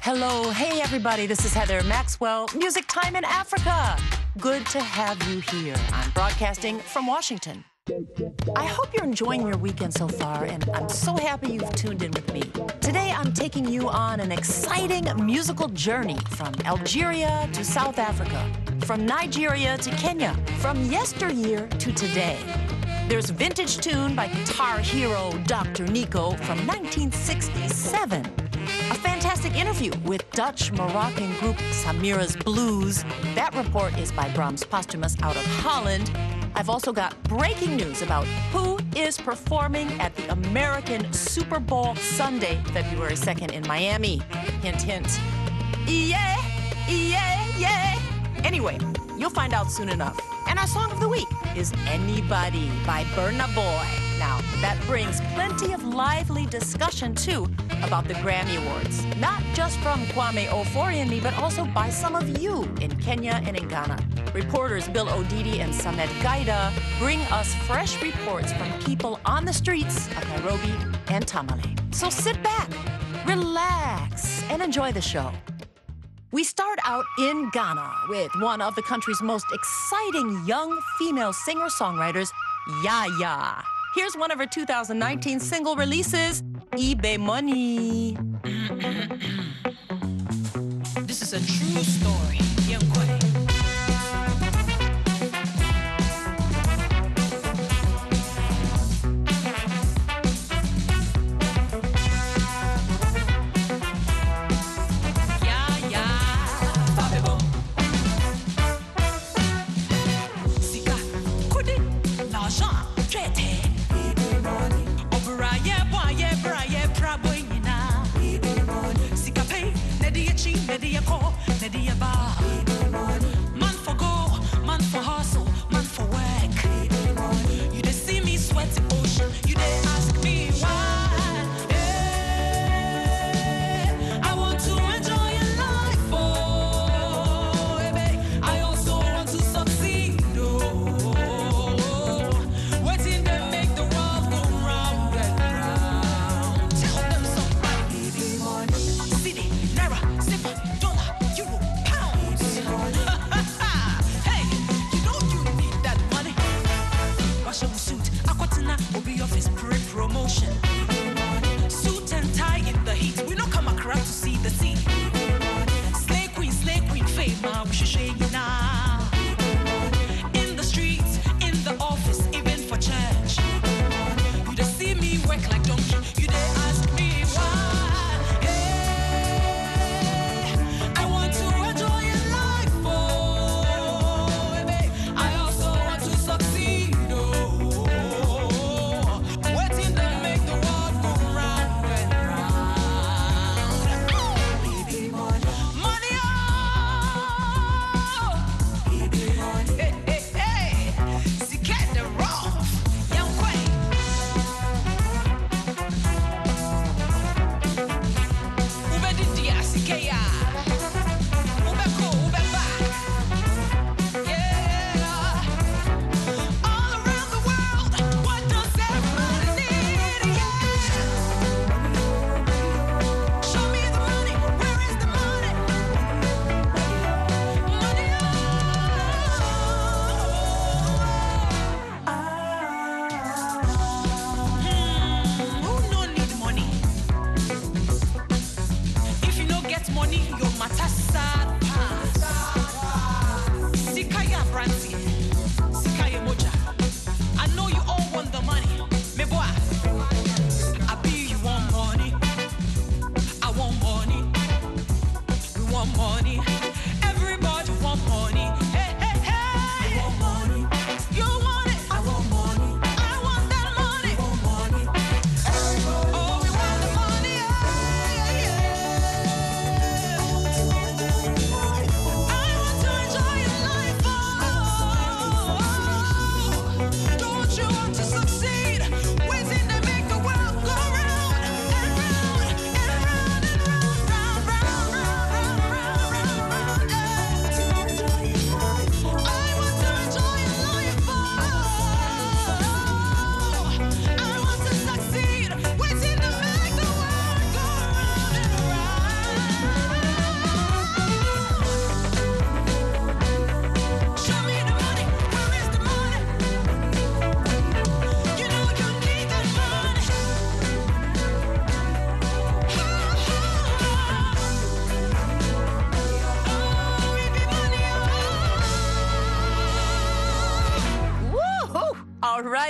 Hello, hey everybody, this is Heather Maxwell, Music Time in Africa. Good to have you here. I'm broadcasting from Washington. I hope you're enjoying your weekend so far, and I'm so happy you've tuned in with me. Today, I'm taking you on an exciting musical journey from Algeria to South Africa, from Nigeria to Kenya, from yesteryear to today. There's a vintage tune by guitar hero Dr. Nico from 1967. A fantastic interview with Dutch-Moroccan group Samira's Blues. That report is by Brahms Posthumous out of Holland. I've also got breaking news about who is performing at the American Super Bowl Sunday, February 2nd in Miami. Hint, hint. Yeah, yeah, yeah. Anyway, you'll find out soon enough. And our song of the week is Anybody by Burna Boy. Now, that brings plenty of lively discussion, too, about the Grammy Awards. Not just from Kwame Ofori and me, but also by some of you in Kenya and in Ghana. Reporters Bill Odidi and Samed Gaida bring us fresh reports from people on the streets of Nairobi and Tamale. So sit back, relax, and enjoy the show. We start out in Ghana with one of the country's most exciting young female singer-songwriters, Yaya. Here's one of her 2019 single releases, eBay Money. This is a true story.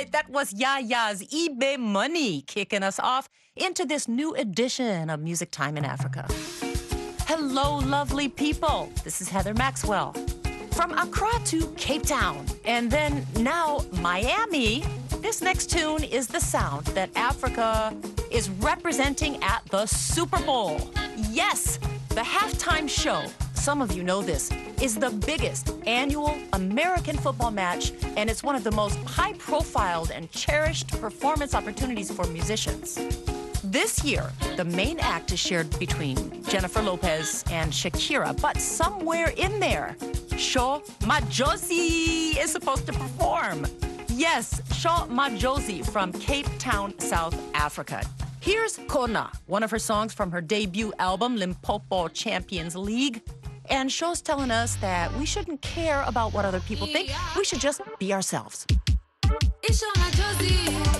right, that was Yaya's eBay Money kicking us off into this new edition of Music Time in Africa. Hello, lovely people. This is Heather Maxwell. From Accra to Cape Town, and then now Miami, this next tune is the sound that Africa is representing at the Super Bowl. Yes, the halftime show, some of you know this, is the biggest annual American football match, and it's one of the most high-profiled and cherished performance opportunities for musicians. This year, the main act is shared between Jennifer Lopez and Shakira, but somewhere in there, Sho Madjozi is supposed to perform. Yes, Sho Madjozi from Cape Town, South Africa. Here's Kona, one of her songs from her debut album, Limpopo Champions League. And Sho's telling us that we shouldn't care about what other people think. We should just be ourselves. It's Sho Madjozi.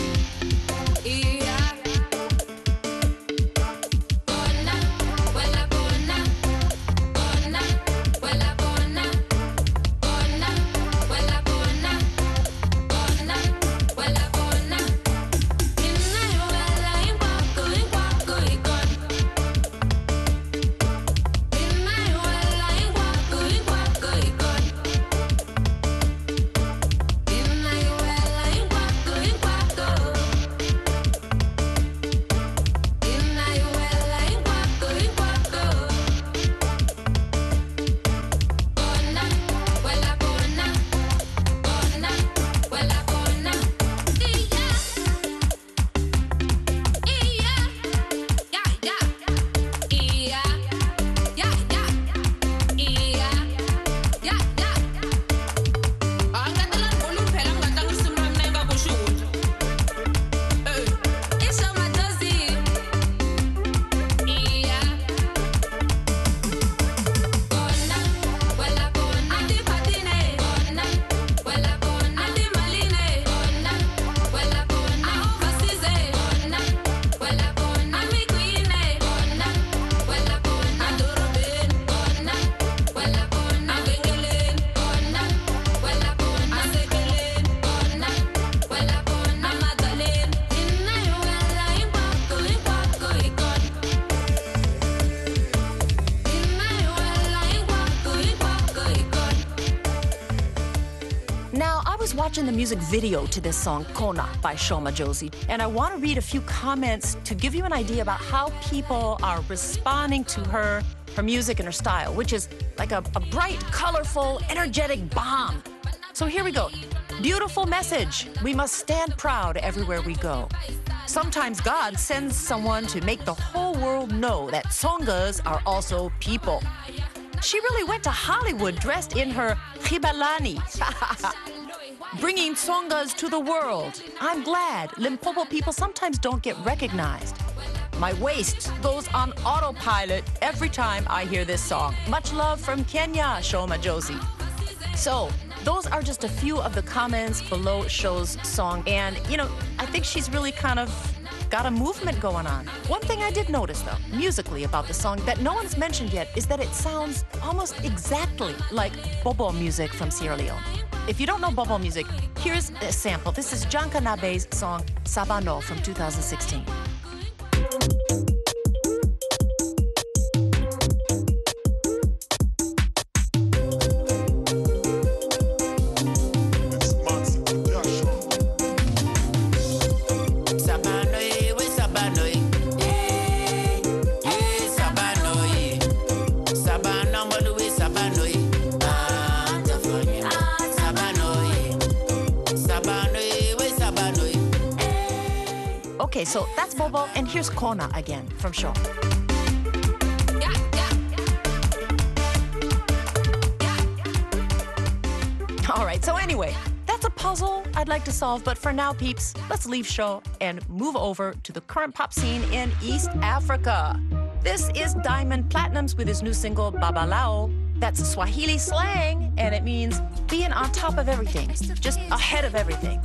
Watching the music video to this song, Kona by Sho Madjozi, and I want to read a few comments to give you an idea about how people are responding to her music and her style, which is like a bright, colorful, energetic bomb. So here we go. Beautiful message. We must stand proud everywhere we go. Sometimes God sends someone to make the whole world know that Tsongas are also people. She really went to Hollywood dressed in her Khibalani. Bringing Tsongas to the world. I'm glad Limpopo people sometimes don't get recognized. My waist goes on autopilot every time I hear this song. Much love from Kenya, Sho Madjozi. So, those are just a few of the comments below Sho's song. And, you know, I think she's really kind of got a movement going on. One thing I did notice, though, musically about the song that no one's mentioned yet is that it sounds almost exactly like Bobo music from Sierra Leone. If you don't know Bobo music, here's a sample. This is John Kanabe's song Sabano from 2016. Okay, so that's Bobo, and here's Kona again from Sho. All right, so anyway, that's a puzzle I'd like to solve, but for now, peeps, let's leave Sho and move over to the current pop scene in East Africa. This is Diamond Platnumz with his new single, Babalao. That's Swahili slang, and it means being on top of everything, just ahead of everything.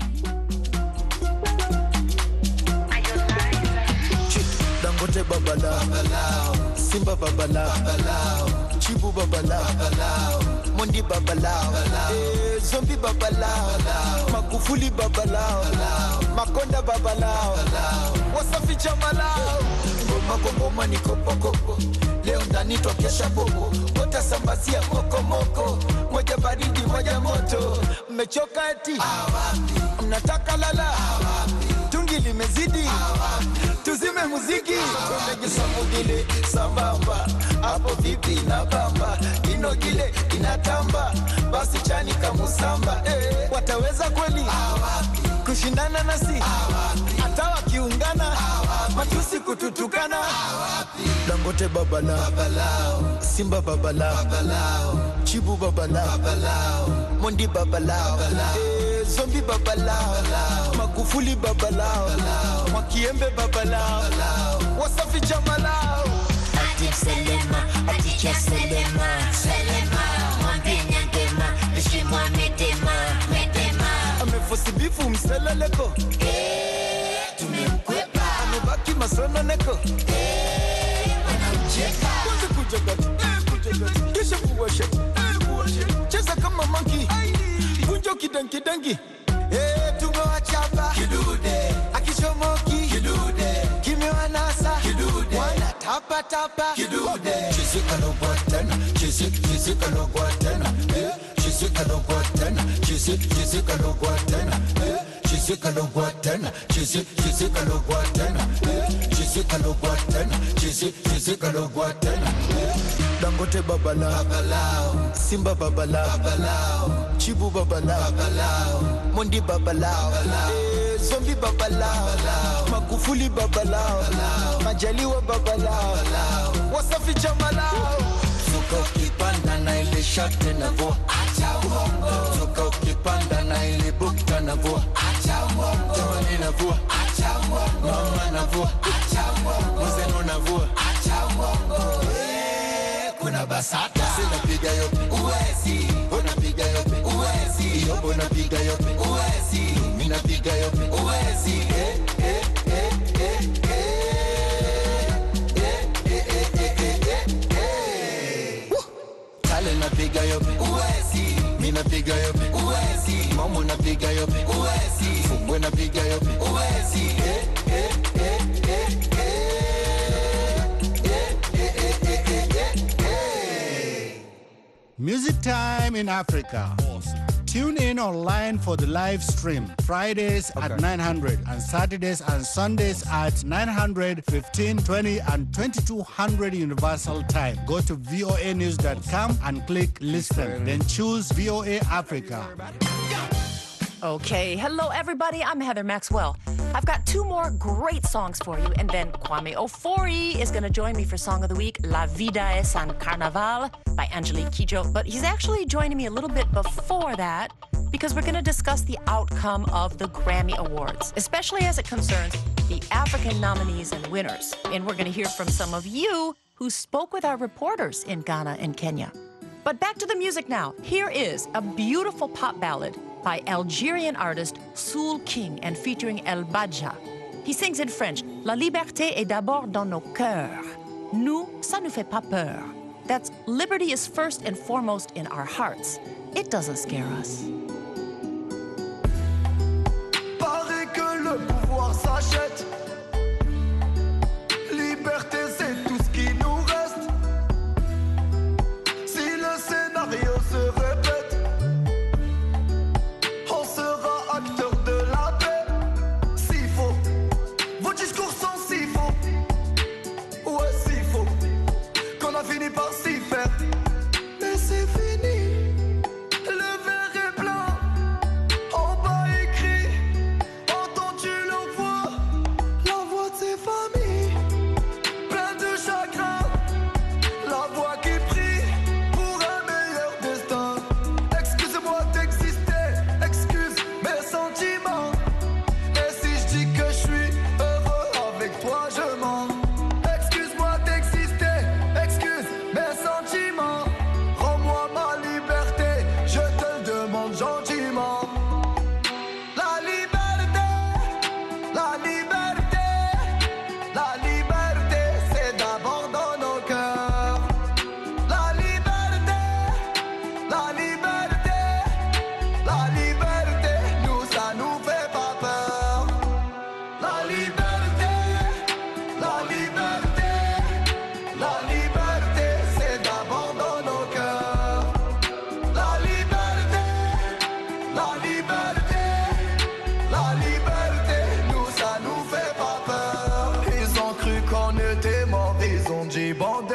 Dangote babalao, Simba babalao, Chibu babalao, Mondi babalao, Zombie babalao, Magufuli babalao, Makonda babalao, Wasafi chamalao, Goma ni kopo, leo ndani tokesha bobo, Wota sambazia moko, moja baridi moja moto, mmechoka eti, mnataka lala, tungi limezidi, tuzime muziki, tunajisambugile, sambamba, hapo vipi na bamba, inogile, inatamba, basi chani kamusamba, wataweza kweli, kushindana nasi, hata wakiungana, matusi kututukana, Dangote babalao, Simba babalao, Chibu babalao, Mondi babalao, Zombie babalao, Magufuli babalao, Mwakiembe babalao, Wasafi chamalao, Ati Selema, Ati Cha Selema, Mwambie nyangema, Bishimwa medema, Amefosi bifu mseleleko, tumemkwepa, amebaki masononeko, wanamcheka, kwanza kujagati, kisha kuwashe, cheza kama monkey, kunjo kidangi, tumewachapa, kidude, akishomoki, kidude, kimewanasa, kidude, wana tapa, kidude, chizika no guatana, chizika no guatana, chizika no guatana, chizika no guatana, chizika no guatana, chizika no guatana, chizika no guatana, chizika no guatana, Dangote babalao, Simba babalao, Chibu babalao, Mondi babalao, Zombie babalao, Magufuli babalao, Majaliwa babalao, Wasafi chamalao, Zuka ukipanda na ile shate na vo, acha uongo, Zuka ukipanda na ile bukta na vo, acha uongo, Tamani na vo, acha uongo, Mama na vo, acha uongo, Mzeno na vo, acha uongo, kuna basata, sina piga yope, uwezi, bona piga yope, uwezi, yobo na piga yope, uwezi, mina piga yope, uwezi, Tale na piga yope, uwezi, mina piga yope, uwezi, Momo na piga yope, uwezi, Fumbwe na piga yope, uwezi, Music Time in Africa. Awesome. Tune in online for the live stream. Fridays at 900 and Saturdays and Sundays at 900, 15, 20 and 2200 Universal Time. Go to voanews.com and click listen. Then choose VOA Africa. Okay, hello everybody, I'm Heather Maxwell. I've got two more great songs for you, and then Kwame Ofori is going to join me for Song of the Week, La Vida es un Carnaval by Angelique Kidjo. But he's actually joining me a little bit before that because we're going to discuss the outcome of the Grammy Awards, especially as it concerns the African nominees and winners. And we're going to hear from some of you who spoke with our reporters in Ghana and Kenya. But back to the music now. Here is a beautiful pop ballad by Algerian artist Soul King and featuring El Badja. He sings in French, La liberté est d'abord dans nos cœurs. Nous, ça nous fait pas peur. That's liberty is first and foremost in our hearts. It doesn't scare us. Paraît que le pouvoir s'achète. Liberté, c'est tout ce qui nous reste. Si le scénario se répète, on sera acteur de la paix. S'il faut, vos discours sont si faux. Ouais, si faux, qu'on a fini par s'y faire. Mais c'est fini, le verre est blanc.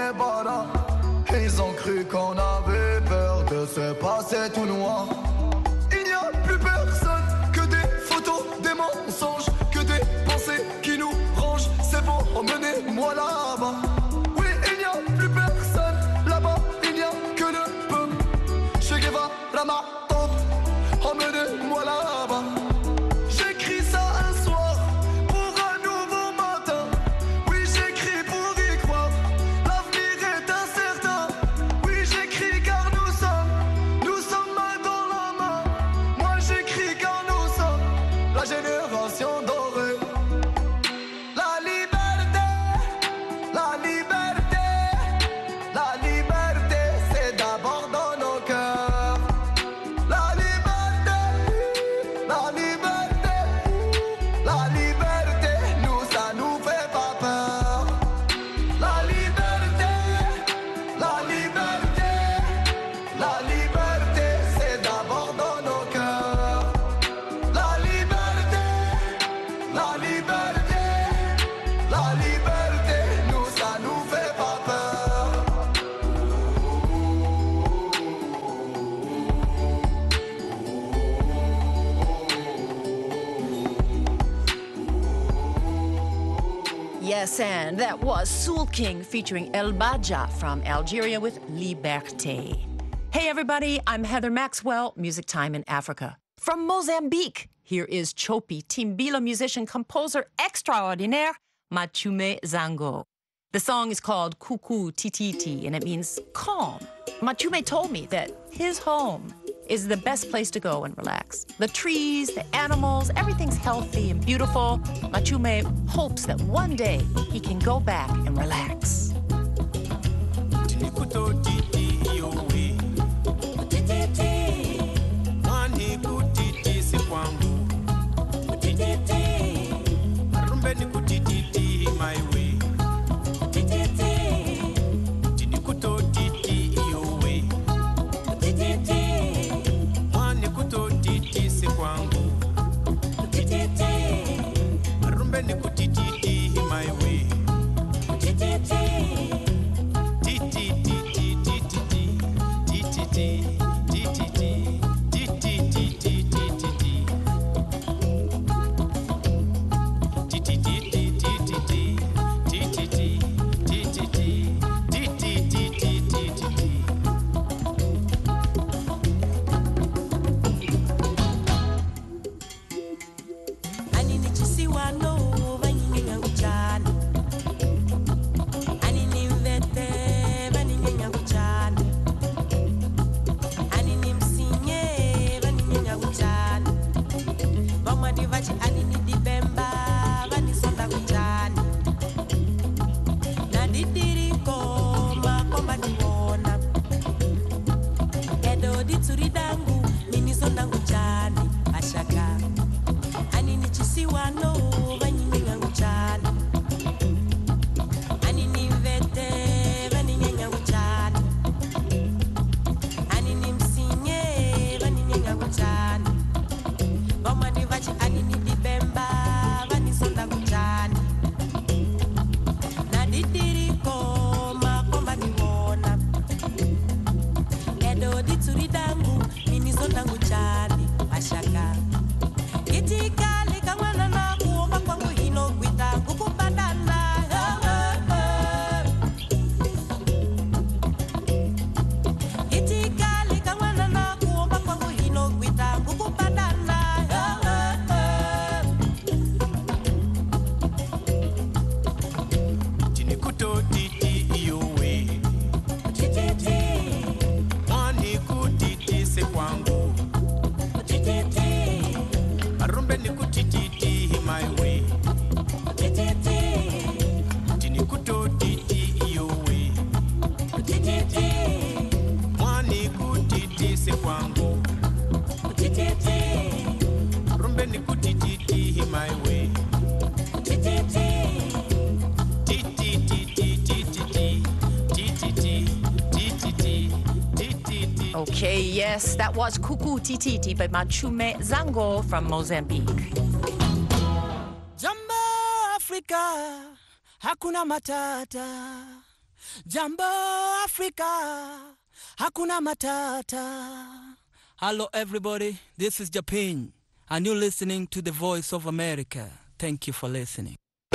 n'est pas là. Ils ont cru qu'on avait peur de se passer tout noir. Il n'y a plus personne que des photos, des mensonges, que des pensées qui nous rangent. C'est bon, emmenez-moi là-bas. Oui, il n'y a plus personne là-bas. Il n'y a que le peuple. Che Guevara, ma tante, emmenez-moi là-bas. J'écris ça un soir pour un nouveau matin. Oui, j'écris pour y croire. L'avenir est incertain. Oui, j'écris car nous sommes main dans la main. Moi, j'écris car nous sommes la génération dorée. La liberté, la liberté, la liberté, c'est d'abord dans nos cœurs. La liberté, la liberté, la liberté, nous ça nous fait pas peur. La liberté, la liberté, la liberté, c'est d'abord dans nos cœurs. La liberté, la liberté, la liberté, nous ça nous fait pas peur. Yes, and that was Soul King featuring El Baja from Algeria with Liberté. Hey everybody, I'm Heather Maxwell, Music Time in Africa. From Mozambique, here is Chopi Timbila musician composer extraordinaire Machume Zango. The song is called Kuku Tititi and it means calm. Machume told me that his home is the best place to go and relax. The trees, the animals, everything's healthy and beautiful. Machume hopes that one day he can go back and relax. Okay, yes, that was Kuku Tititi by Machume Zango from Mozambique. Jambo Afrika, hakuna matata. Jambo Africa, hakuna matata. Hello everybody, this is Japan, and you're listening to the Voice of America. Thank you for listening.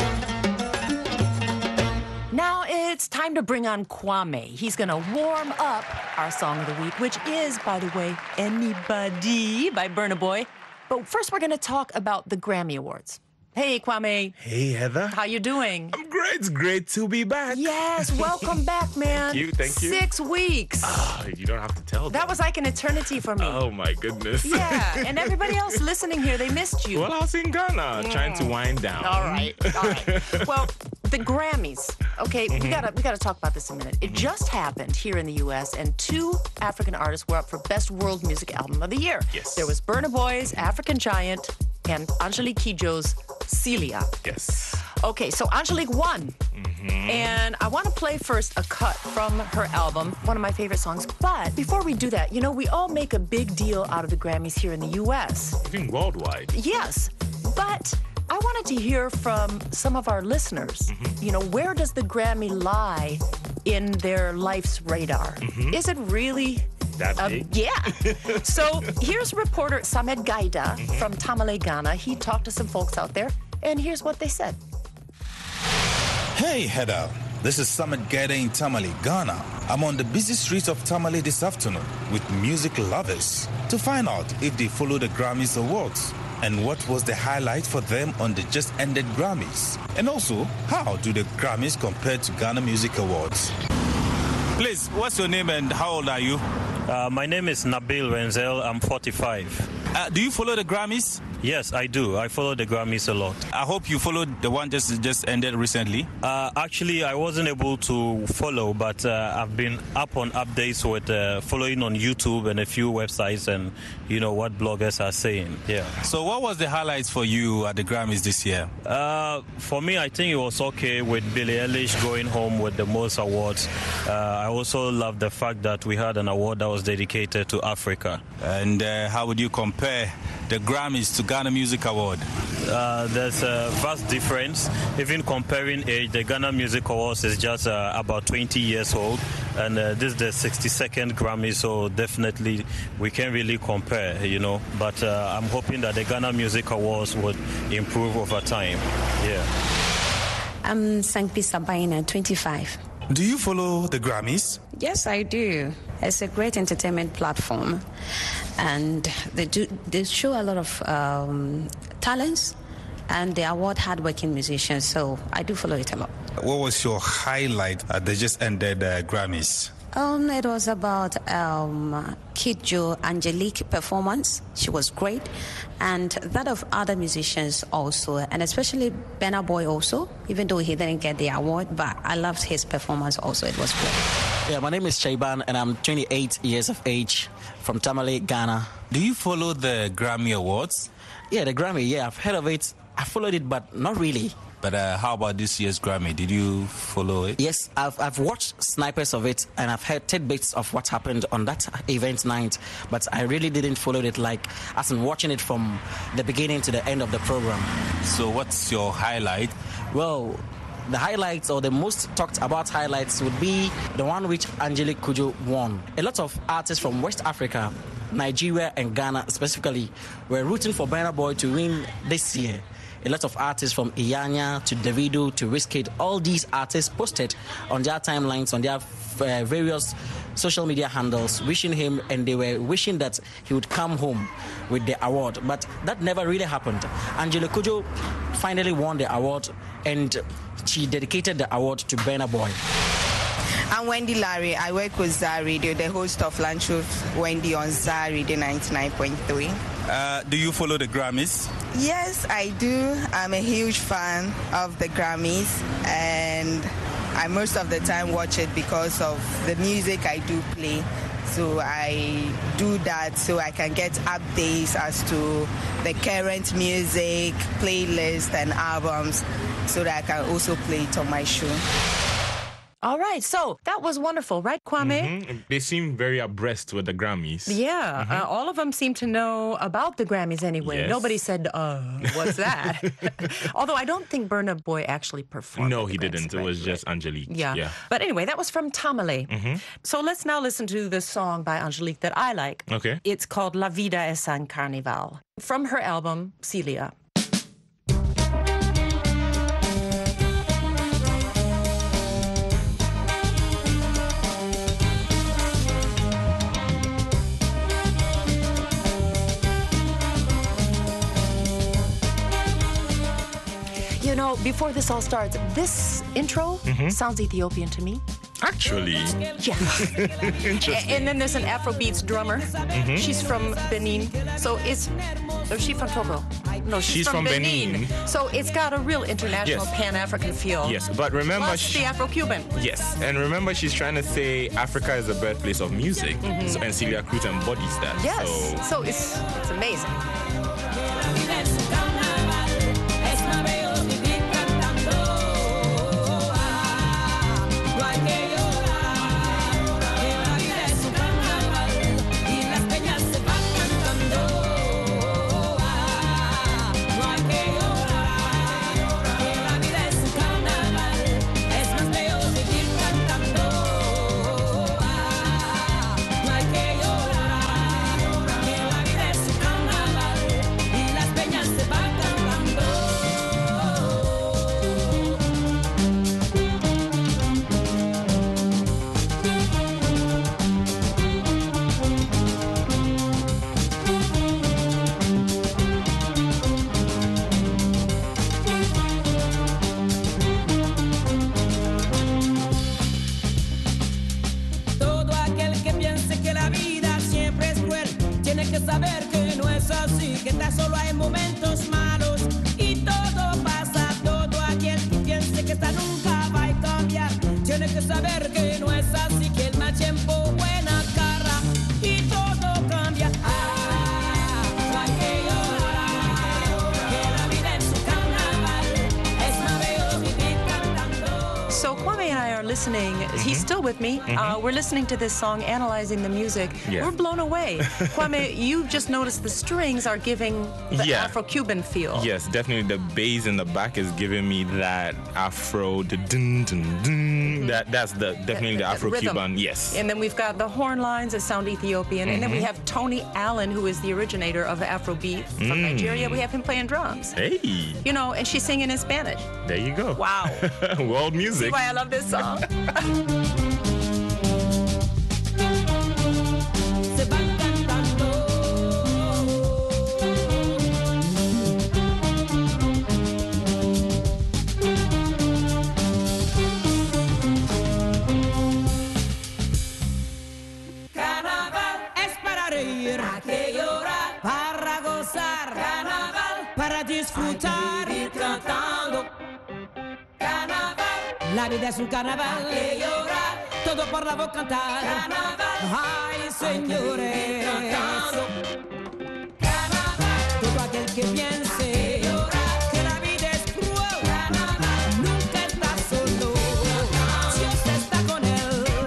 Now it's time to bring on Kwame. He's going to warm up our song of the week, which is, by the way, Anybody by Burna Boy. But first we're going to talk about the Grammy Awards. Hey, Kwame. Hey, Heather. How you doing? I'm great. It's great to be back. Yes, welcome back, man. Thank you. 6 weeks. You don't have to tell them. That was like an eternity for me. Oh, my goodness. Yeah, and everybody else listening here, they missed you. Well, I was in Ghana trying to wind down. All right. Well, the Grammys. Okay, we gotta talk about this a minute. It just happened here in the U.S., and 2 African artists were up for Best World Music Album of the Year. Yes. There was Burna Boy's African Giant and Angelique Kidjo's Celia. Yes. Okay, so Angelique won. And I want to play first a cut from her album, one of my favorite songs. But before we do that, we all make a big deal out of the Grammys here in the U.S. Even worldwide. Yes, but I wanted to hear from some of our listeners. Where does the Grammy lie in their life's radar? Is it really that big? Yeah. So here's reporter Samed Gaida from Tamale, Ghana. He talked to some folks out there, and here's what they said. Hey, Heather. This is Samed Gaida in Tamale, Ghana. I'm on the busy streets of Tamale this afternoon with music lovers to find out if they follow the Grammys Awards and what was the highlight for them on the just ended Grammys. And also, how do the Grammys compare to Ghana Music Awards? Please, what's your name and how old are you? My name is Nabil Renzel. I'm 45. Do you follow the Grammys? Yes, I do. I follow the Grammys a lot. I hope you followed the one just ended recently. Actually, I wasn't able to follow, but I've been up on updates with following on YouTube and a few websites and, what bloggers are saying. Yeah. So what was the highlights for you at the Grammys this year? For me, I think it was okay with Billie Eilish going home with the most awards. I also love the fact that we had an award that was dedicated to Africa. And how would you compare the Grammys to Ghana Music Award? There's a vast difference. Even comparing age, the Ghana Music Awards is just about 20 years old, and this is the 62nd Grammy, so definitely we can't really compare, But I'm hoping that the Ghana Music Awards would improve over time. Yeah. I'm Sankpi Sabaina, 25. Do you follow the Grammys? Yes, I do. It's a great entertainment platform, and they show a lot of talents, and they award hardworking musicians, so I do follow it a lot. What was your highlight at the just ended Grammys? It was about Kidjo Angelique performance. She was great, and that of other musicians also, and especially Burna Boy also, even though he didn't get the award, but I loved his performance also. It was great. Yeah, my name is Chaiban, and I'm 28 years of age from Tamale, Ghana. Do you follow the Grammy Awards? Yeah, the Grammy, yeah, I've heard of it. I followed it, but not really. But how about this year's Grammy? Did you follow it? Yes, I've watched snipers of it, and I've heard tidbits of what happened on that event night, but I really didn't follow it as in watching it from the beginning to the end of the program. So what's your highlight? Well, the highlights, or the most talked about highlights, would be the one which Angelique Kidjo won. A lot of artists from West Africa, Nigeria and Ghana specifically, were rooting for Burna Boy to win this year. A lot of artists from Iyanya to Davido to Wizkid, all these artists posted on their timelines, on their various social media handles, wishing him, and they were wishing that he would come home with the award. But that never really happened. Angelique Kidjo finally won the award, and she dedicated the award to Burna Boy. I'm Wendy Larry. I work with Zar Radio, the host of Lunch with Wendy on Zar Radio 99.3. Do you follow the Grammys? Yes, I do. I'm a huge fan of the Grammys, and I most of the time watch it because of the music I do play. So I do that so I can get updates as to the current music, playlist, and albums, so that I can also play it on my show. All right, so that was wonderful, right, Kwame? They seem very abreast with the Grammys. Yeah, all of them seem to know about the Grammys anyway. Yes. Nobody said, what's that? Although I don't think Burna Boy actually performed. No, at the he Grammys, didn't. It right, was just right. Angelique. Yeah. But anyway, that was from Tamale. So let's now listen to the song by Angelique that I like. Okay. It's called La Vida es un Carnival from her album, Celia. You know, before this all starts, this intro sounds Ethiopian to me. Actually. Yeah. And then there's an Afrobeats drummer. She's from Benin. So is she from Togo? No, she's from Benin. So it's got a real international Pan-African feel. Yes, but remember... Plus the Afro-Cuban. Yes, and remember she's trying to say Africa is the birthplace of music. So, and Celia Cruz embodies that. Yes, so it's amazing. Saber que no es así, que tan solo hay momentos malos y todo pasa. Todo aquel que piense que esta nunca va a cambiar, tiene que saber que no es así, que el mal tiempo buena cara y todo cambia. No hay que llorar, que la vida es un carnaval, es maravilloso vivir cantando. So Kwame and I are listening. He's still with me. We're listening to this song, analyzing the music. Yeah. We're blown away. Kwame, you just noticed the strings are giving the Afro-Cuban feel. Yes, definitely the bass in the back is giving me that Afro, the dun dun dun. That's definitely the Afro-Cuban. Rhythm. Yes. And then we've got the horn lines that sound Ethiopian. And then we have Tony Allen, who is the originator of Afrobeat from Nigeria. We have him playing drums. Hey. You know, and she's singing in Spanish. There you go. Wow. World music. See why I love this song? Carnaval es para reír, para que llorar, para gozar. Carnaval para disfrutar, ir cantando. Carnaval, la vida es un carnaval, que llorar, todo por la voz cantar. Carnaval, ay señores, cantando. Carnaval, todo aquel que piense llorar, que la vida es cruel. Carnaval, nunca está solo, Dios está con él.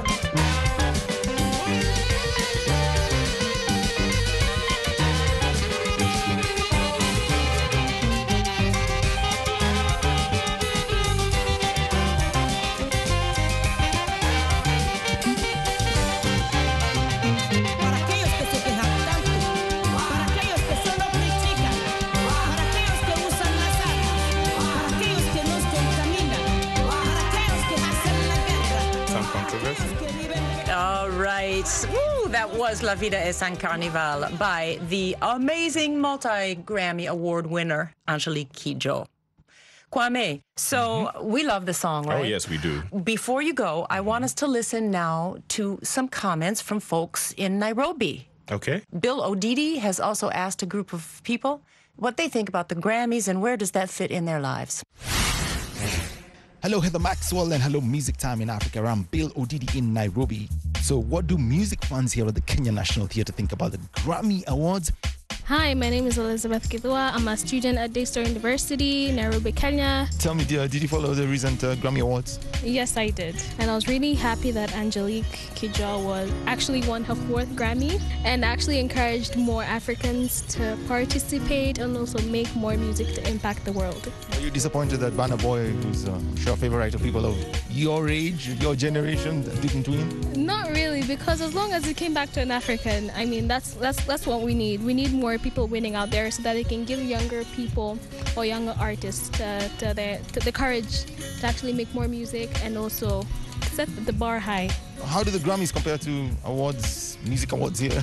All right. Woo, that was La Vida es un Carnival by the amazing multi-Grammy Award winner, Angelique Kidjo. Kwame, so we love the song, right? Oh, yes, we do. Before you go, I want us to listen now to some comments from folks in Nairobi. Okay. Bill Odidi has also asked a group of people what they think about the Grammys and where does that fit in their lives. Hello, Heather Maxwell, and hello, Music Time in Africa. I'm Bill Odidi in Nairobi. So what do music fans here at the Kenya National Theatre think about the Grammy Awards? Hi, my name is Elizabeth Githua. I'm a student at Daystar University, Nairobi, Kenya. Tell me, dear, did you follow the recent Grammy Awards? Yes, I did. And I was really happy that Angelique Kidjo actually won her 4th Grammy and actually encouraged more Africans to participate and also make more music to impact the world. Are you disappointed that Burna Boy, who's sure favorite of people of your age, your generation, didn't win? Not really, because as long as it came back to an African, I mean, that's what we need. We need more people winning out there so that it can give younger people or younger artists the courage to actually make more music and also set the bar high. How do the Grammys compare to awards, music awards here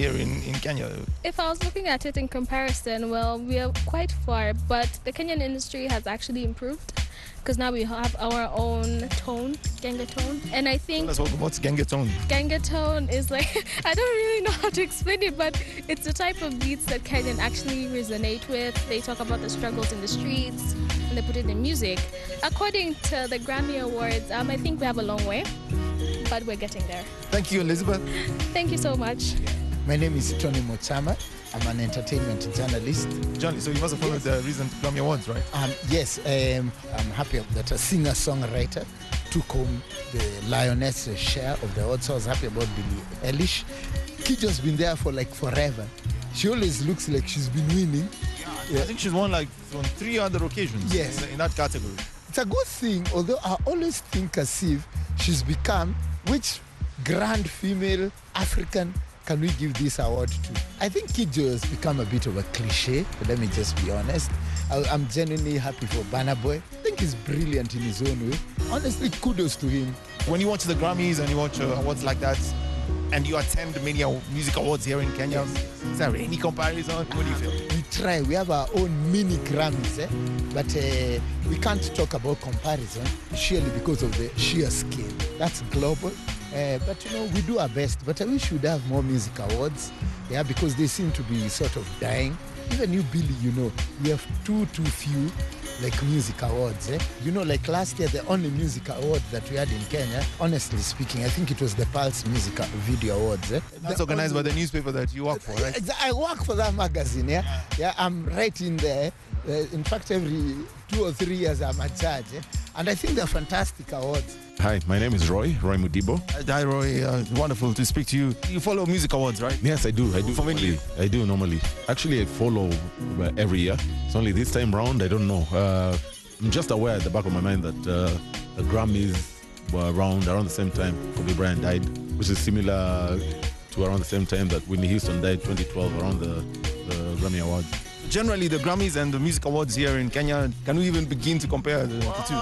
in Kenya? If I was looking at it in comparison, well, we are quite far, but the Kenyan industry has actually improved because now we have our own tone, Genge tone. And I think... Tell us what's Genge tone? Genge tone is like, I don't really know how to explain it, but it's the type of beats that Kenyan actually resonate with. They talk about the struggles in the streets and they put it in music. According to the Grammy Awards, I think we have a long way, but we're getting there. Thank you, Elizabeth. Thank you so much. My name is Tony Mochama. I'm an entertainment journalist. Johnny, so you must have followed the recent Grammy Awards, right? Yes, I'm happy that a singer-songwriter took home the lioness share of the awards. So I was happy about Billie Eilish. Kidjo's been there for like forever. She always looks like she's been winning. Yeah. I think she's won like on 3 other occasions. Yes. In that category. It's a good thing, although I always think as if she's become, which grand female African can we give this award to? I think Kidjo has become a bit of a cliche, but let me just be honest. I'm genuinely happy for Burna Boy. I think he's brilliant in his own way. Honestly, kudos to him. When you watch the Grammys and you watch awards like that, and you attend many music awards here in Kenya, is there any comparison? What do you feel? We try. We have our own mini Grammys, but we can't talk about comparison, surely because of the sheer scale. That's global. But we do our best. But I wish we'd have more music awards, because they seem to be sort of dying. Even you, Billy, we have too few like music awards. Like last year, the only music award that we had in Kenya, honestly speaking, I think it was the Pulse Music Video Awards. That's organized by the newspaper that you work for, right? I work for that magazine, Yeah, I'm right in there. In fact, every 2 or 3 years, I'm a judge. And I think they're fantastic awards. Hi, my name is Roy Mudibo. Hi, Roy. Wonderful to speak to you. You follow music awards, right? Yes, I do. For many? I do normally. Actually, I follow every year. It's only this time round, I don't know. I'm just aware at the back of my mind that the Grammys were around the same time Kobe Bryant died, which is similar to around the same time that Whitney Houston died, 2012, around the Grammy Awards. Generally, the Grammys and the music awards here in Kenya, can we even begin to compare the two?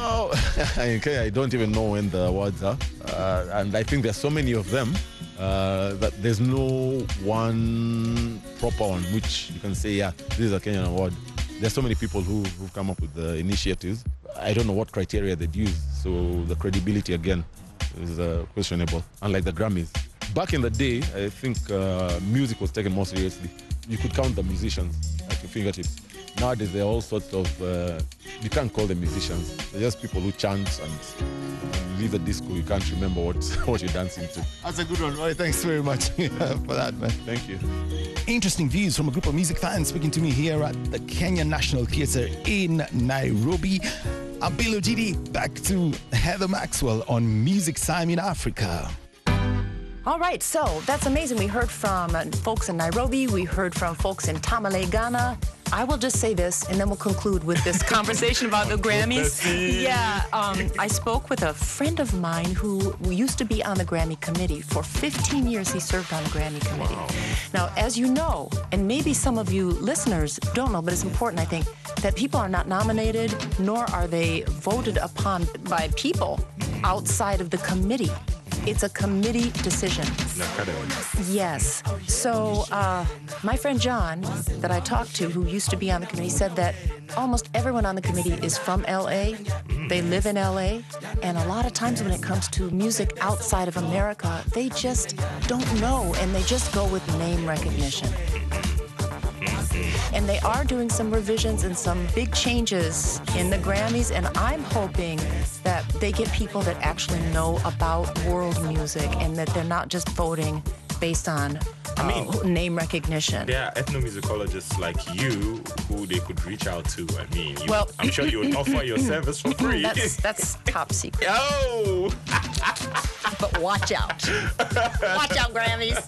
In Kenya, I don't even know when the awards are. And I think there's so many of them that there's no one proper one which you can say, this is a Kenyan award. There's so many people who've come up with the initiatives. I don't know what criteria they'd use, so the credibility, again, is questionable, unlike the Grammys. Back in the day, I think music was taken more seriously. You could count the musicians at your fingertips. Nowadays, they're all sorts of, you can't call them musicians. They're just people who chant and leave the disco. You can't remember what you're dancing to. That's a good one, Roy. Thanks very much for that, man. Thank you. Interesting views from a group of music fans speaking to me here at the Kenya National Theatre in Nairobi. I'm Bill Odidi, back to Heather Maxwell on Music Time in Africa. All right, so that's amazing. We heard from folks in Nairobi. We heard from folks in Tamale, Ghana. I will just say this, and then we'll conclude with this conversation about the Grammys. Yeah, I spoke with a friend of mine who used to be on the Grammy committee. For 15 years, he served on the Grammy committee. Now, as you know, and maybe some of you listeners don't know, but it's important, I think, that people are not nominated, nor are they voted upon by people outside of the committee. It's a committee decision. Yes. So my friend John that I talked to, who used to be on the committee, said that almost everyone on the committee is from L.A. They live in L.A. And a lot of times when it comes to music outside of America, they just don't know, and they just go with name recognition. And they are doing some revisions and some big changes in the Grammys, and I'm hoping that they get people that actually know about world music and that they're not just voting based on name recognition. There are ethnomusicologists like you who they could reach out to. I mean, I'm sure you would offer your service for free. That's top secret. Oh! But watch out. Watch out, Grammys.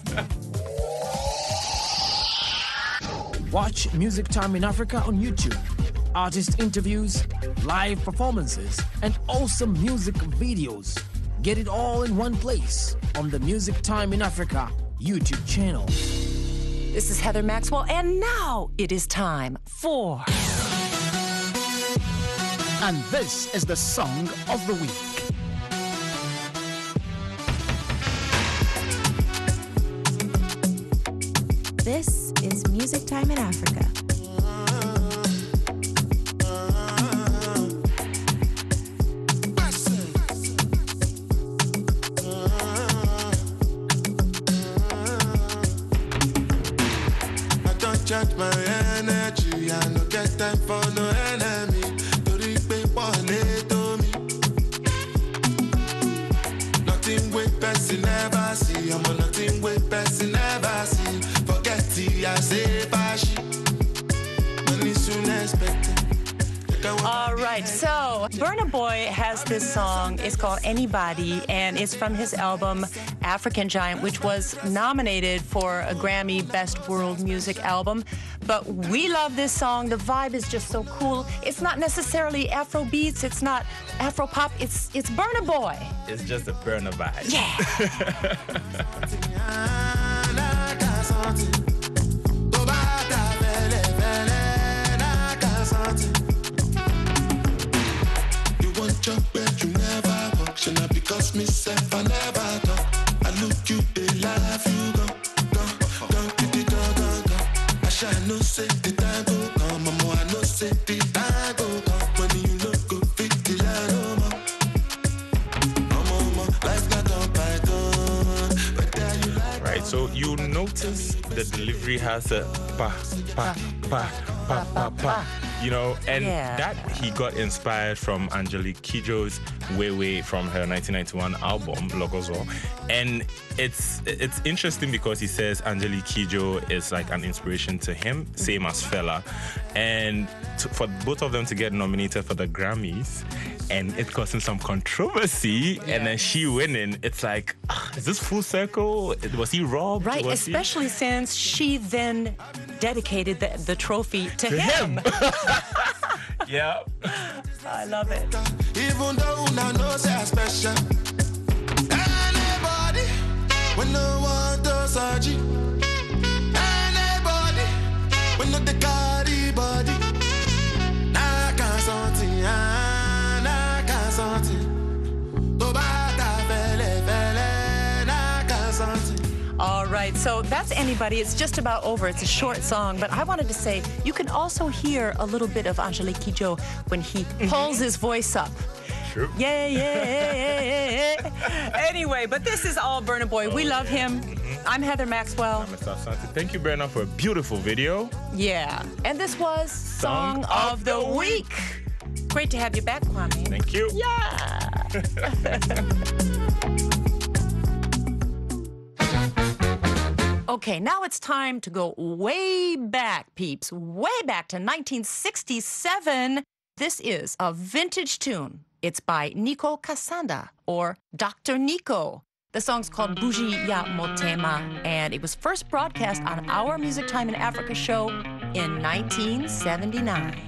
Watch Music Time in Africa on YouTube. Artist interviews, live performances, and awesome music videos. Get it all in one place on the Music Time in Africa YouTube channel. This is Heather Maxwell, and now it is time for... And this is the Song of the Week. This is Music Time in Africa. Charge my energy, I no get time for no enemy. Tori pe wale to me. Nothing with person never see. I'm on nothing with person never see. Forget it, I say bashi. Money soon expected. All right, so Burna Boy has this song. It's called Anybody, and it's from his album African Giant, which was nominated for a Grammy Best World Music Album. But we love this song. The vibe is just so cool. It's not necessarily Afro beats. It's not Afro pop. It's Burna Boy. It's just a Burna vibe. Yeah. Jump where you never walk, should not because myself I never talk. I look you, they laugh you go. I shall no say the time go come, mama, I no say the time go come. When you look go fit the mama, life not on python. Right, so you notice the delivery has a pa, pa, pa, pa, pa, pa. You know, and that he got inspired from Angelique Kidjo's Wewe from her 1991 album, Logozo. And it's interesting because he says Angelique Kidjo is like an inspiration to him, same as Fela. And for both of them to get nominated for the Grammys, and it causing some controversy, and then she winning, it's like, is this full circle? Was he robbed? Right, especially since she then dedicated the trophy to him. Yeah. I love it. Even though I know they're special. Anybody, when no one does Anybody, when no the carry body. I can't something, I can't something. All right, so that's Anybody. It's just about over. It's a short song, but I wanted to say you can also hear a little bit of Angelique Kidjo when he pulls his voice up. True. Yeah. Anyway, but this is all Burna Boy. We love him. I'm Heather Maxwell. I'm Mr. Asante. Thank you, Burna, for a beautiful video. Yeah, and this was Song of the Week. Great to have you back, Kwame. Thank you. Yeah. Okay, now it's time to go way back, peeps. Way back to 1967. This is a vintage tune. It's by Nico Kasanda, or Dr. Nico. The song's called Bougie Ya Motema, and it was first broadcast on our Music Time in Africa show in 1979.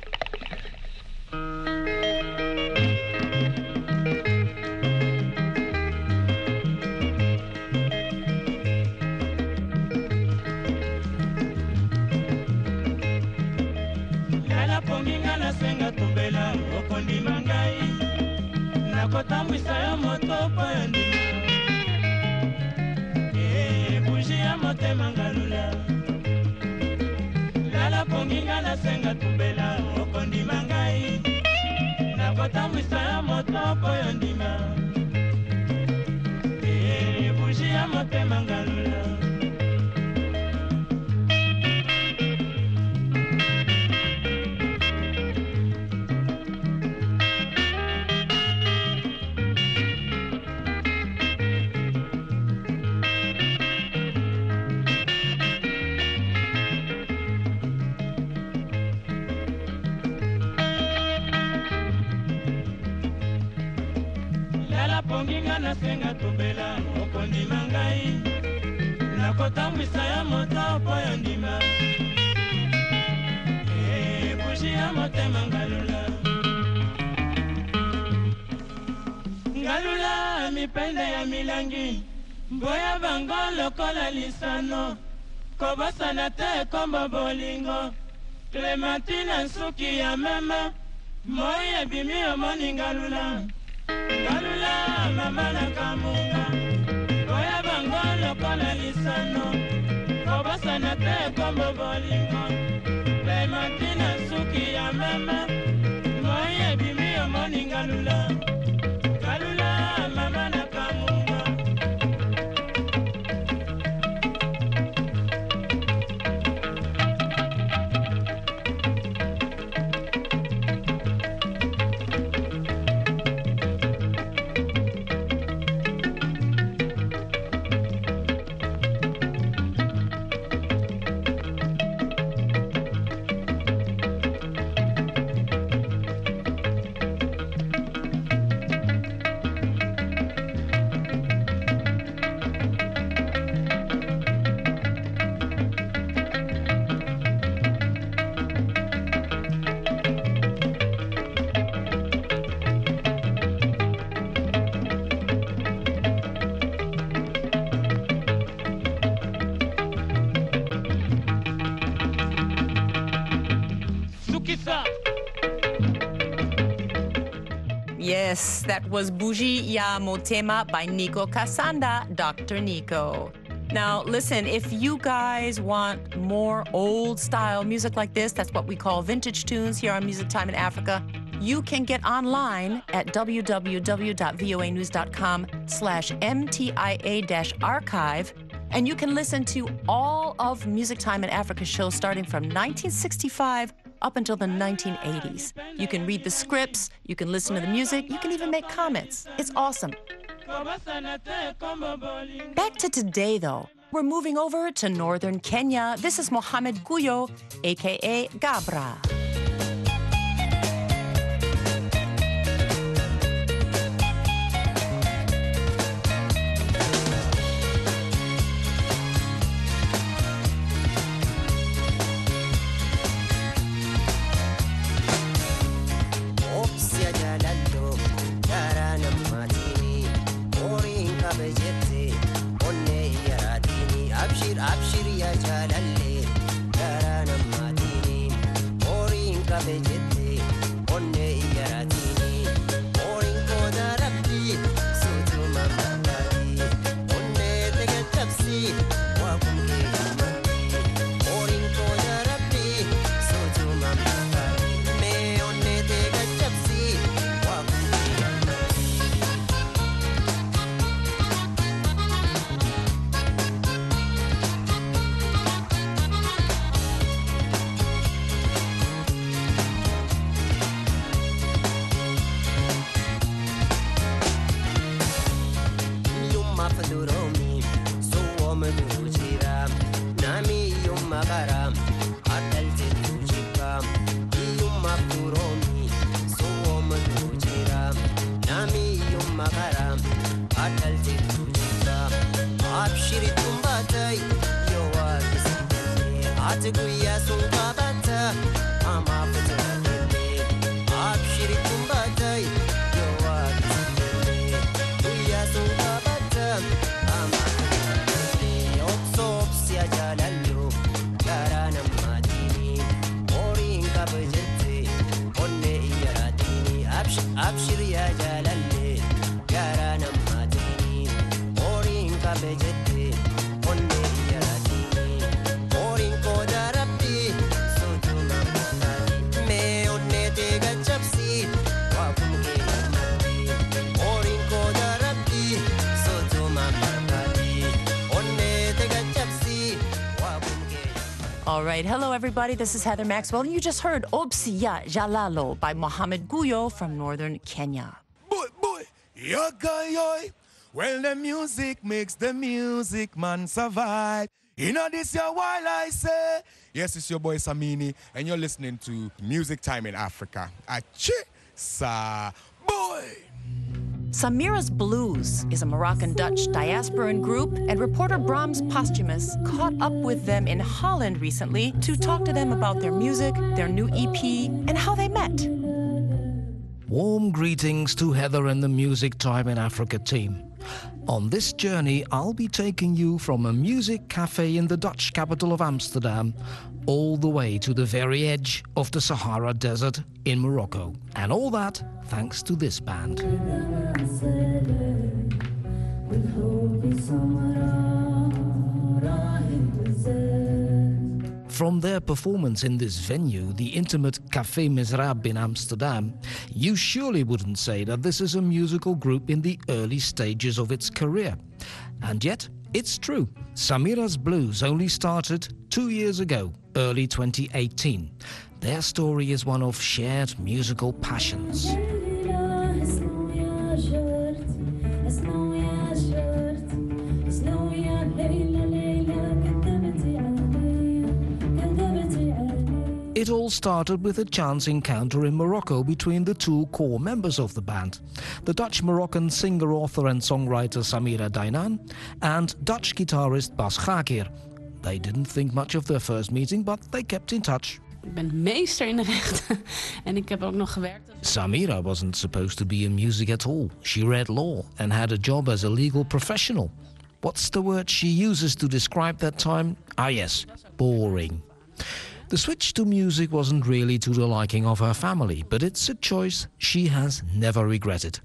Nakotambwisa yo moto po yo ndima bougie ya motema ngalula lala ponginga nasenga tubela okondima ngai nakotambwisa yo moto po yo ndima bougie ya motema ngalula. moninga nasenga tombela okondima ngai nakotambwisa ya moto po yo ndima bushi ya motema ngalula ngalula mipende ya milangi mboya bango lokola lisano kobosana te kombo bolingo Clementina nsuki ya meme moi ebimi omoni ngalula ngalula mama na kamunga mboya bango lokola lisano kobosana te kombo bolingo Clementina nsuki ya meme moi ebimi omoni ngalula ngalula mama na kamunga Yes, that was Bougie Ya Motema by Nico Kasanda, Dr. Nico. Now, listen, if you guys want more old-style music like this, that's what we call vintage tunes here on Music Time in Africa, you can get online at www.voanews.com/MTIA-archive, and you can listen to all of Music Time in Africa shows starting from 1965 up until the 1980s. You can read the scripts, you can listen to the music, you can even make comments. It's awesome. Back to today, though. We're moving over to northern Kenya. This is Mohamed Guyo, a.k.a. Gabra. Abshir ya jalalle garana matini orin kabejete onne yaratini orin koda rabbi sutuma matadi onne tege tapsi wa kumke mandi orin koda rabbi sutuma matadi me onne tege tapsi wa kumke Abshir ya jalalle garana matini orin kabejete onne yaratini orin koda rabbi sutuma matadi me onne tega chapsi wa kumke mati orin koda rabbi sutuma matadi onne tega chapsi wa kumke. All right, hello everybody, this is Heather Maxwell, and you just heard Obsiya Jalalo by Mohamed Guyo from northern Kenya. Boy, yo guy, well the music makes the music man survive. You know this your while I say. Yes, it's your boy Samini, and you're listening to Music Time in Africa. Achi, sa boy. Samira's Blues is a Moroccan-Dutch diasporan group, and reporter Brahms Posthumus caught up with them in Holland recently to talk to them about their music, their new EP, and how they met. Warm greetings to Heather and the Music Time in Africa team. On this journey, I'll be taking you from a music cafe in the Dutch capital of Amsterdam all the way to the very edge of the Sahara Desert in Morocco. And all that thanks to this band. From their performance in this venue, the intimate Café Misrab in Amsterdam, you surely wouldn't say that this is a musical group in the early stages of its career. And yet, it's true. Samira's Blues only started 2 years ago, early 2018. Their story is one of shared musical passions. It all started with a chance encounter in Morocco between the two core members of the band, the Dutch-Moroccan singer, author and songwriter Samira Dainan and Dutch guitarist Bas Gakir. They didn't think much of their first meeting, but they kept in touch. Ik ben meester in de rechten en ik heb ook nog gewerkt. Samira wasn't supposed to be in music at all. She read law and had a job as a legal professional. What's the word she uses to describe that time? Ah yes, boring. The switch to music wasn't really to the liking of her family, but it's a choice she has never regretted.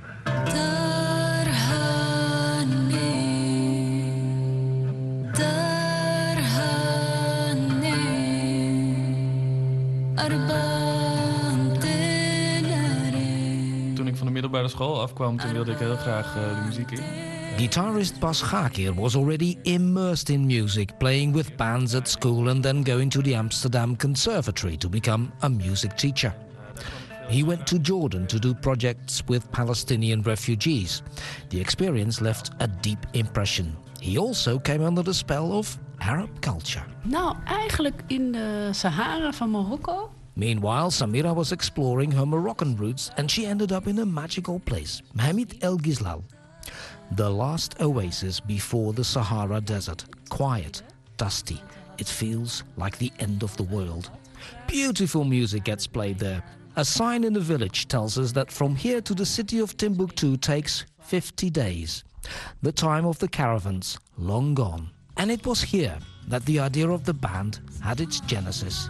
Toen ik van de middelbare school afkwam, toen wilde ik heel graag de muziek in. Guitarist Bas Gakir was already immersed in music, playing with bands at school and then going to the Amsterdam Conservatory to become a music teacher. He went to Jordan to do projects with Palestinian refugees. The experience left a deep impression. He also came under the spell of Arab culture. Nou, eigenlijk in de Sahara van Marokko. Meanwhile, Samira was exploring her Moroccan roots and she ended up in a magical place, Mohamed El Ghizlal. The last oasis before the Sahara Desert. Quiet, dusty. It feels like the end of the world. Beautiful music gets played there. A sign in the village tells us that from here to the city of Timbuktu takes 50 days. The time of the caravans, long gone. And it was here that the idea of the band had its genesis.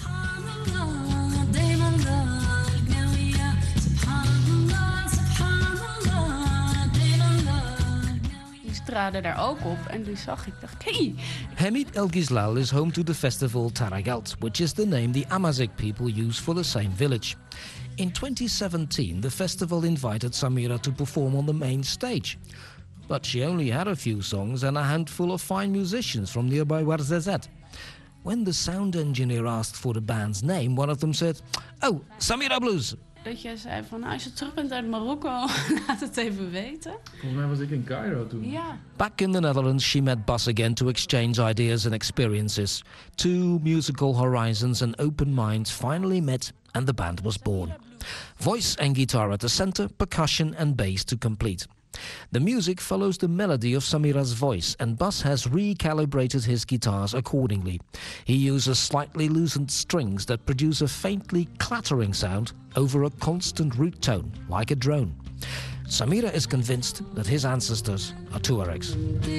Traden daar ook op en toen zag ik, dacht hey. Mohamed El Ghizlal is home to the festival Taragalt, which is the name the Amazigh people use for the same village. In 2017, the festival invited Samira to perform on the main stage. But she only had a few songs and a handful of fine musicians from nearby Ouarzazate. When the sound engineer asked for the band's name, one of them said, "Oh, Samira Blues." Dat jij zei van, nou, als je terug bent uit Marokko, laat het even weten. Volgens mij was ik in Cairo toen. Ja. Back in the Netherlands, she met Bas again to exchange ideas and experiences. Two musical horizons and open minds finally met and the band was born. Voice and guitar at the center, percussion and bass to complete. The music follows the melody of Samira's voice, and Bas has recalibrated his guitars accordingly. He uses slightly loosened strings that produce a faintly clattering sound over a constant root tone, like a drone. Samira is convinced that his ancestors are Tuaregs.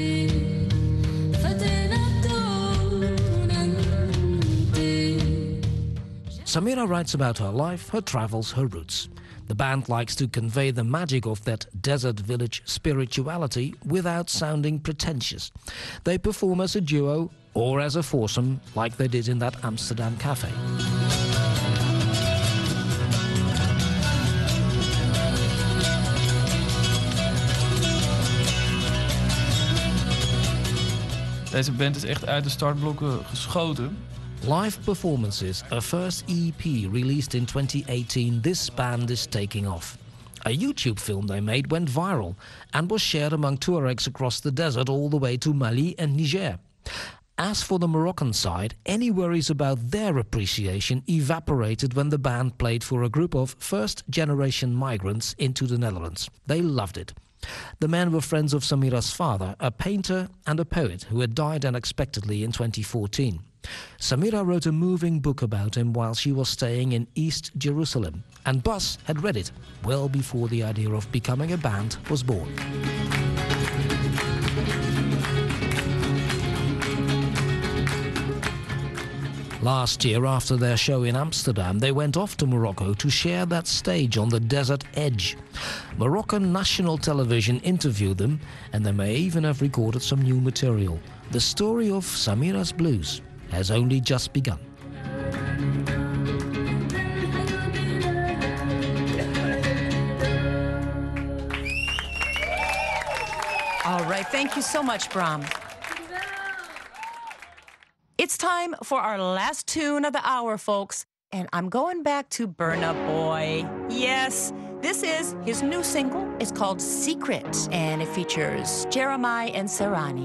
Samira writes about her life, her travels, her roots. The band likes to convey the magic of that desert village spirituality without sounding pretentious. They perform as a duo or as a foursome like they did in that Amsterdam cafe. Deze band is echt uit de startblokken geschoten. Live performances, a first EP released in 2018, this band is taking off. A YouTube film they made went viral and was shared among Tuaregs across the desert all the way to Mali and Niger. As for the Moroccan side, any worries about their appreciation evaporated when the band played for a group of first-generation migrants into the Netherlands. They loved it. The men were friends of Samira's father, a painter and a poet who had died unexpectedly in 2014. Samira wrote a moving book about him while she was staying in East Jerusalem, and Bas had read it well before the idea of becoming a band was born. Last year, after their show in Amsterdam, they went off to Morocco to share that stage on the desert edge. Moroccan national television interviewed them, and they may even have recorded some new material. The story of Samira's Blues has only just begun. All right, thank you so much, Bram. It's time for our last tune of the hour, folks, and I'm going back to Burna Boy. Yes, this is his new single. It's called Secret, and it features Jeremiah and Serani.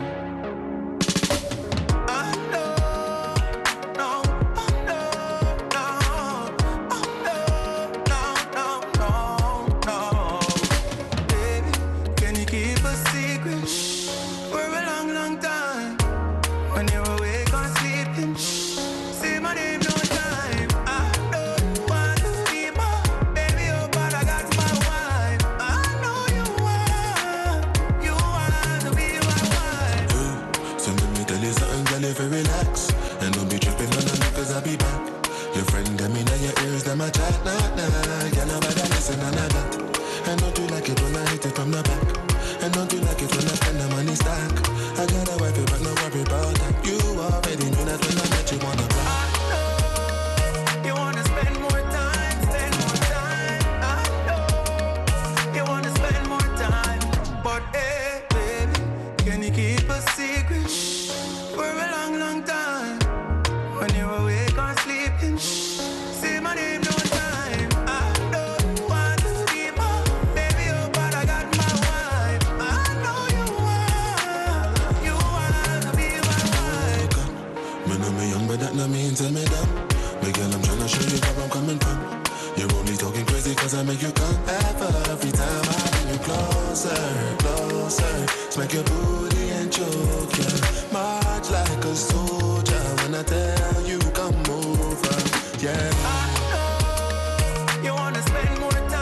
Relax and don't be tripping on them because I'll be back. Your friend them in your ears, them a chat, nah. Can't nobody listen to that. And don't you like it when I hit it from the back? And don't you like it when I spend the money stack? I got a wife, but no worry about that. You already knew that when I met you on the block. I know you wanna spend more time, I know you wanna spend more time. But hey, baby, can you keep a secret? For a long, long time, when you're awake or sleeping, say my name no time. I don't want to be more, baby, oh, but I got my wife. I know you want to be my wife. Me know me young, but that not mean tell me that. Me girl, I'm tryna show you where I'm coming from. You're only talking crazy cause I make you come every time I bring you closer. Smack your booty and choke ya. March like a soldier when I tell you come over. Yeah. I know you wanna spend more time.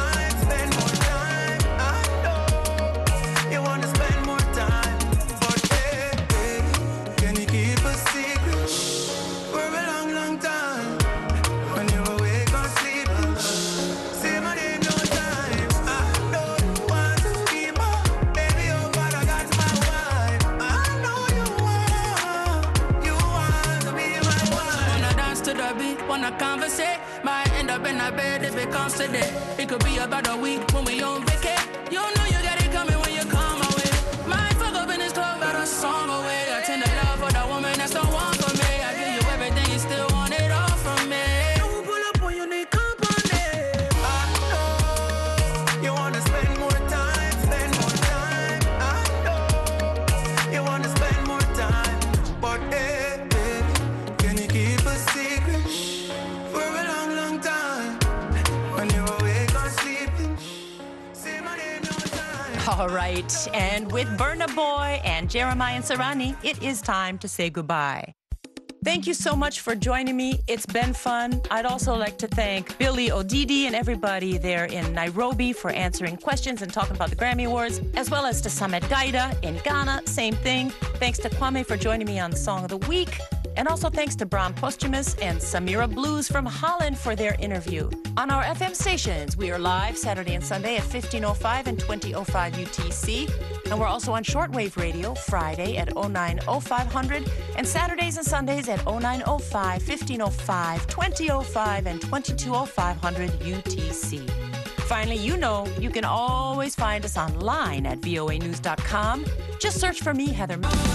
I know you wanna spend more time. But hey, baby, can you keep a secret for a long, long time? When you're awake or sleeping, say my name no time. I don't want to be more, baby, oh, but I got my wife. I know you want to be my wife. Wanna dance to the beat, wanna conversate. Might end up in a bed if it comes to that. It could be about a week when we on vacay. You know you got it coming when you come away. Might fuck up in this club, got a song away. I tend to love for the woman that's the one for me. I give you everything, you still want it all from me. You pull up when you need company. I know you wanna spend more time. I know you wanna spend more time. But hey, baby, can you keep a secret for a long, long time? When you're awake or sleeping, say my name no time. All right, and with Burna Boy and Jeremiah and Serani, it is time to say goodbye. Thank you so much for joining me. It's been fun. I'd also like to thank Billy Odidi and everybody there in Nairobi for answering questions and talking about the Grammy Awards, as well as to Samet Gaida in Ghana, same thing. Thanks to Kwame for joining me on Song of the Week. And also thanks to Bram Posthumus and Samira Blues from Holland for their interview. On our FM stations, we are live Saturday and Sunday at 15:05 and 20:05 UTC. And we're also on shortwave radio Friday at 09:0500 and Saturdays and Sundays at 09:05, 15:05, 20:05, and 22:0500 UTC. Finally, you can always find us online at voanews.com. Just search for me, Heather.